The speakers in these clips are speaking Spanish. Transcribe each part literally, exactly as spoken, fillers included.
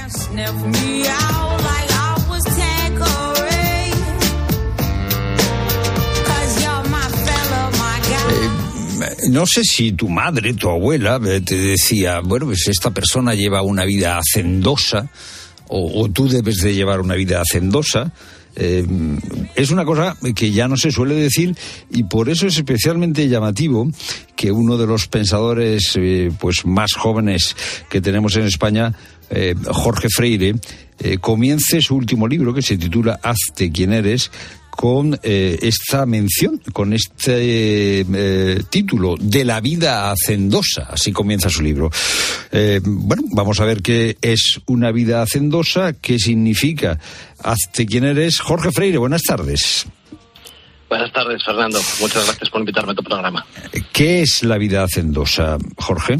No sé si tu madre, tu abuela, te decía, bueno, pues esta persona lleva una vida hacendosa, o, o tú debes de llevar una vida hacendosa. Eh, es una cosa que ya no se suele decir, y por eso es especialmente llamativo que uno de los pensadores eh, pues más jóvenes que tenemos en España, eh, Jorge Freire, eh, comience su último libro, que se titula Hazte quien eres, con eh, esta mención, con este eh, título, de la vida hacendosa. Así comienza su libro. Eh, bueno, vamos a ver qué es una vida hacendosa, qué significa Hazte quien eres. Jorge Freire, buenas tardes. Buenas tardes, Fernando. Muchas gracias por invitarme a tu programa. ¿Qué es la vida hacendosa, Jorge?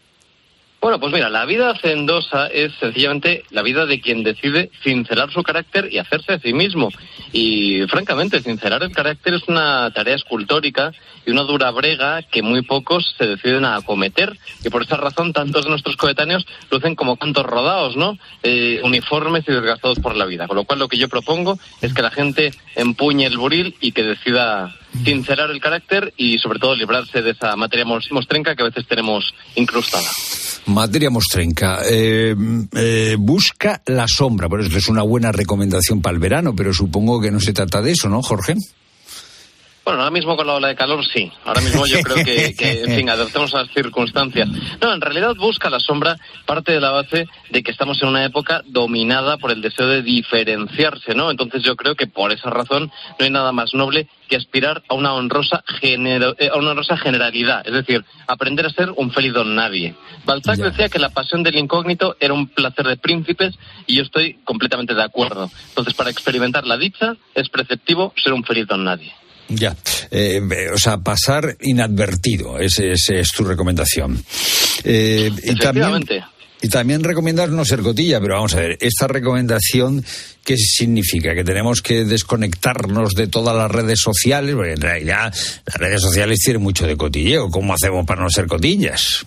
Bueno, pues mira, la vida hacendosa es sencillamente la vida de quien decide sincerar su carácter y hacerse a sí mismo. Y francamente, sincerar el carácter es una tarea escultórica y una dura brega que muy pocos se deciden a acometer. Y por esa razón, tantos de nuestros coetáneos lucen como cantos rodados, ¿no? Eh, uniformes y desgastados por la vida. Con lo cual, lo que yo propongo es que la gente empuñe el buril y que decida sincerar el carácter y, sobre todo, librarse de esa materia mostrenca que a veces tenemos incrustada. Materia mostrenca. Eh, eh, busca la sombra. Bueno, esto es una buena recomendación para el verano, pero supongo que no se trata de eso, ¿no, Jorge? Bueno, ahora mismo con la ola de calor sí. Ahora mismo yo creo que, que en fin, adaptemos a las circunstancias. No, en realidad busca la sombra parte de la base de que estamos en una época dominada por el deseo de diferenciarse, ¿no? Entonces yo creo que por esa razón no hay nada más noble que aspirar a una honrosa genero, eh, a una honrosa generalidad, es decir, aprender a ser un feliz don nadie. Balzac yeah. decía que la pasión del incógnito era un placer de príncipes y yo estoy completamente de acuerdo. Entonces, para experimentar la dicha es preceptivo ser un feliz don nadie. Ya, eh, o sea, pasar inadvertido, esa es, es tu recomendación. Eh, y también, y también recomiendas no ser cotilla, pero vamos a ver, esta recomendación, ¿qué significa? ¿Que tenemos que desconectarnos de todas las redes sociales? Porque en realidad las redes sociales tienen mucho de cotilleo. ¿Cómo hacemos para no ser cotillas?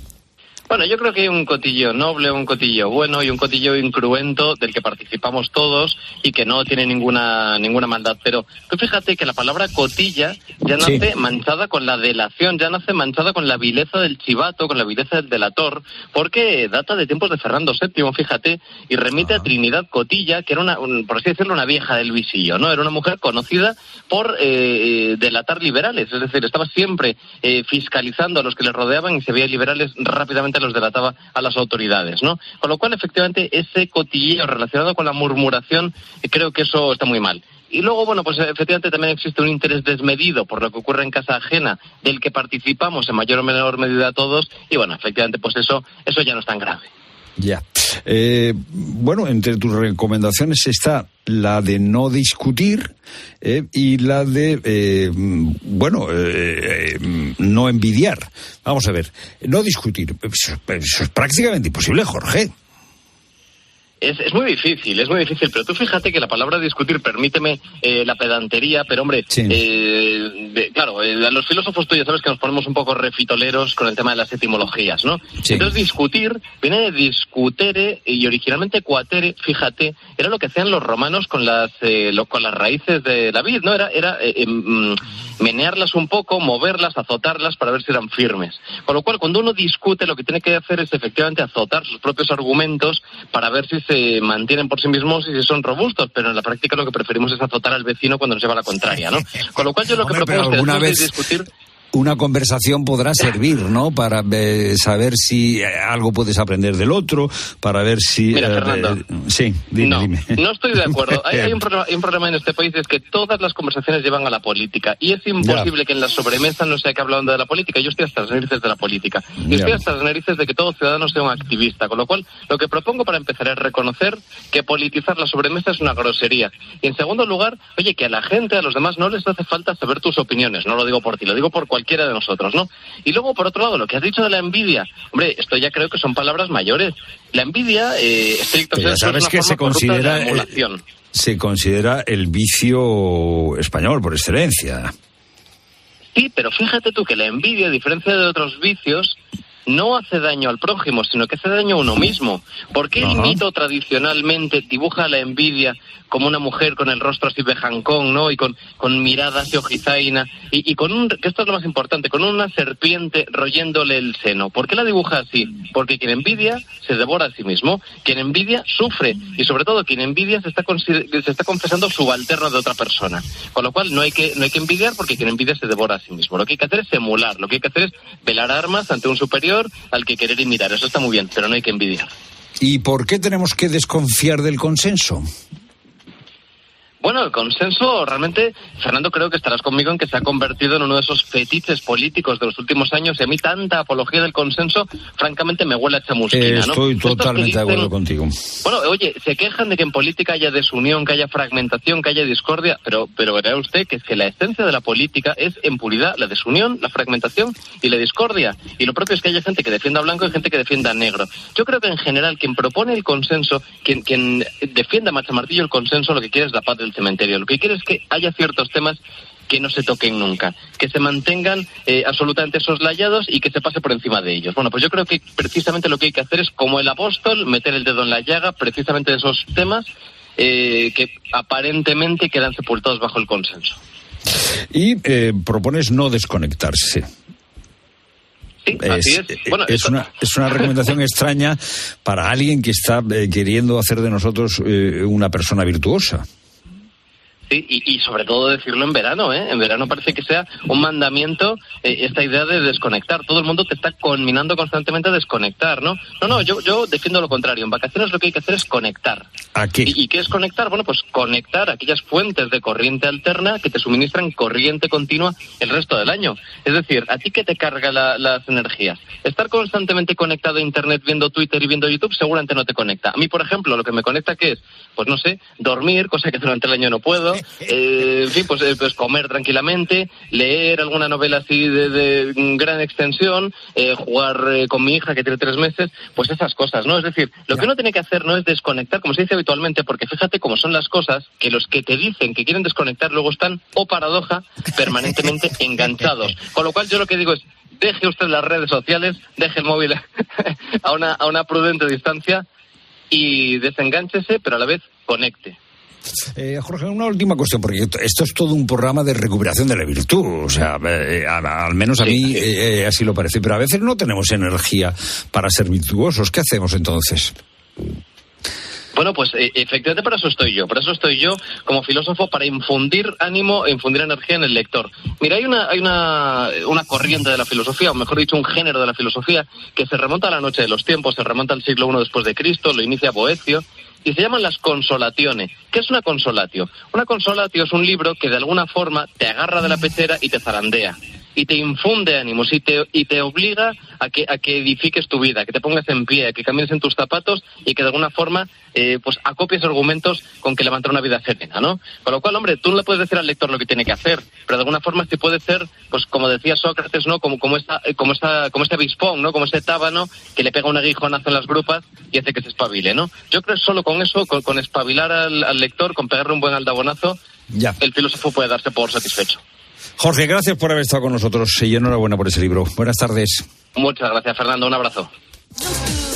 Bueno, yo creo que hay un cotillo noble, un cotillo bueno y un cotillo incruento del que participamos todos y que no tiene ninguna ninguna maldad. Pero tú fíjate que la palabra cotilla ya nace sí. manchada con la delación, ya nace manchada con la vileza del chivato, con la vileza del delator, porque data de tiempos de Fernando séptimo, fíjate, y remite ah. a Trinidad Cotilla, que era, una, un, por así decirlo, una vieja del visillo, ¿no? Era una mujer conocida por eh, delatar liberales, es decir, estaba siempre eh, fiscalizando a los que le rodeaban y si había liberales rápidamente los delataba a las autoridades, ¿no? Con lo cual, efectivamente, ese cotilleo relacionado con la murmuración, creo que eso está muy mal. Y luego, bueno, pues efectivamente también existe un interés desmedido por lo que ocurre en casa ajena, del que participamos en mayor o menor medida todos, y bueno, efectivamente, pues eso, eso ya no es tan grave. Ya. Eh, bueno, entre tus recomendaciones está la de no discutir eh, y la de, eh, bueno, eh, eh, no envidiar. Vamos a ver, no discutir. Eso, eso es prácticamente imposible, Jorge. Es, es muy difícil, es muy difícil, pero tú fíjate que la palabra discutir, permíteme eh, la pedantería, pero hombre, sí. eh, de, claro, eh, a los filósofos tú ya sabes que nos ponemos un poco refitoleros con el tema de las etimologías, ¿no? Sí. Entonces discutir viene de discutere y originalmente quatere, fíjate, era lo que hacían los romanos con las eh, lo, con las raíces de la vid, ¿no? Era, era eh, eh, menearlas un poco, moverlas, azotarlas para ver si eran firmes. Con lo cual, cuando uno discute, lo que tiene que hacer es efectivamente azotar sus propios argumentos para ver si se mantienen por sí mismos y si son robustos, pero en la práctica lo que preferimos es azotar al vecino cuando nos lleva la contraria, ¿no? Con lo cual yo lo que Hombre, propongo es que después vez... de discutir... Una conversación podrá servir, ¿no? Para eh, saber si algo puedes aprender del otro, para ver si... Mira, Fernando, eh, sí, dime, no, dime. No estoy de acuerdo. Hay, hay, un problema, hay un problema en este país, es que todas las conversaciones llevan a la política. Y es imposible ya. que en la sobremesa no se acabe hablando de la política. Yo estoy hasta las narices de la política. Y ya. estoy hasta las narices de que todo ciudadano sea un activista. Con lo cual, lo que propongo para empezar es reconocer que politizar la sobremesa es una grosería. Y en segundo lugar, oye, que a la gente, a los demás, no les hace falta saber tus opiniones. No lo digo por ti, lo digo por cualquiera de nosotros, ¿no? Y luego, por otro lado, lo que has dicho de la envidia, hombre, esto ya creo que son palabras mayores. La envidia, eh, estricto ya sabes es una que se considera, de emulación. Eh, se considera el vicio español por excelencia. Sí, pero fíjate tú que la envidia, a diferencia de otros vicios, no hace daño al prójimo, sino que hace daño a uno mismo. ¿Por qué el Ajá. mito tradicionalmente dibuja a la envidia como una mujer con el rostro así bejancón, ¿no? Y con, con mirada así ojizaina, y, y con un, que esto es lo más importante, con una serpiente royéndole el seno. ¿Por qué la dibuja así? Porque quien envidia se devora a sí mismo, quien envidia sufre, y sobre todo quien envidia se está, se está confesando subalterno de otra persona. Con lo cual no hay que no hay que envidiar, porque quien envidia se devora a sí mismo. Lo que hay que hacer es emular, lo que hay que hacer es velar armas ante un superior al que querer imitar. Eso está muy bien, pero no hay que envidiar. ¿Y por qué tenemos que desconfiar del consenso? Bueno, el consenso realmente, Fernando, creo que estarás conmigo en que se ha convertido en uno de esos fetiches políticos de los últimos años, y a mí tanta apología del consenso, francamente me huele a chamusquina, eh, ¿no? Estoy Estos totalmente dicen, de acuerdo contigo. Bueno, oye, se quejan de que en política haya desunión, que haya fragmentación, que haya discordia, pero, pero verá usted que es que la esencia de la política es en puridad la desunión, la fragmentación y la discordia. Y lo propio es que haya gente que defienda blanco y gente que defienda negro. Yo creo que en general quien propone el consenso, quien, quien defienda a machamartillo el consenso, lo que quiere es la paz del cementerio. Lo que quiere es que haya ciertos temas que no se toquen nunca, que se mantengan eh, absolutamente soslayados y que se pase por encima de ellos. Bueno, pues yo creo que precisamente lo que hay que hacer es, como el apóstol, meter el dedo en la llaga precisamente de esos temas eh, que aparentemente quedan sepultados bajo el consenso. Y eh, propones no desconectarse. Sí, así es. Es, Bueno, es, esto... una, es una recomendación extraña para alguien que está eh, queriendo hacer de nosotros eh, una persona virtuosa. Sí, y, y sobre todo decirlo en verano, ¿eh? En verano parece que sea un mandamiento eh, esta idea de desconectar. Todo el mundo te está conminando constantemente a desconectar, ¿no? No, no, yo, yo defiendo lo contrario. En vacaciones lo que hay que hacer es conectar. ¿A qué? ¿Y, y qué es conectar? Bueno, pues conectar aquellas fuentes de corriente alterna que te suministran corriente continua el resto del año. Es decir, ¿a ti qué te carga la, las energías? Estar constantemente conectado a Internet viendo Twitter y viendo YouTube seguramente no te conecta. A mí, por ejemplo, lo que me conecta, ¿qué es? Pues no sé, dormir, cosa que durante el año no puedo. Eh, en fin, pues, eh, pues comer tranquilamente, leer alguna novela así de, de gran extensión, eh, jugar eh, con mi hija que tiene tres meses, pues esas cosas, ¿no? Es decir, lo que uno tiene que hacer no es desconectar, como se dice habitualmente, porque fíjate cómo son las cosas, que los que te dicen que quieren desconectar luego están, oh paradoja, permanentemente enganchados. Con lo cual yo lo que digo es, deje usted las redes sociales, deje el móvil a una, a una prudente distancia y desengánchese, pero a la vez conecte. Eh, Jorge, una última cuestión, porque esto es todo un programa de recuperación de la virtud, o sea, eh, a, a, al menos a sí, mí sí. Eh, así lo parece, pero a veces no tenemos energía para ser virtuosos. ¿Qué hacemos entonces? Bueno, pues eh, efectivamente para eso estoy yo, para eso estoy yo como filósofo, para infundir ánimo e infundir energía en el lector. Mira, hay una hay una, una corriente de la filosofía, o mejor dicho, un género de la filosofía, que se remonta a la noche de los tiempos, se remonta al siglo primero después de Cristo, lo inicia Boecio, y se llaman las consolatione. ¿Qué es una consolatio? Una consolatio es un libro que de alguna forma te agarra de la pechera y te zarandea, y te infunde ánimos, y te, y te obliga a que, a que edifiques tu vida, que te pongas en pie, a que camines en tus zapatos y que de alguna forma eh, pues acopies argumentos con que levantar una vida serena, ¿no? Con lo cual, hombre, tú no le puedes decir al lector lo que tiene que hacer, pero de alguna forma sí puede ser, pues como decía Sócrates, ¿no? Como, como, esta, como, esta, como este avispón, ¿no? Como ese tábano que le pega un aguijonazo en las grupas y hace que se espabile, ¿no? Yo creo que solo con eso, con, con espabilar al, al lector, con pegarle un buen aldabonazo, ya, el filósofo puede darse por satisfecho. Jorge, gracias por haber estado con nosotros y enhorabuena por ese libro. Buenas tardes. Muchas gracias, Fernando. Un abrazo.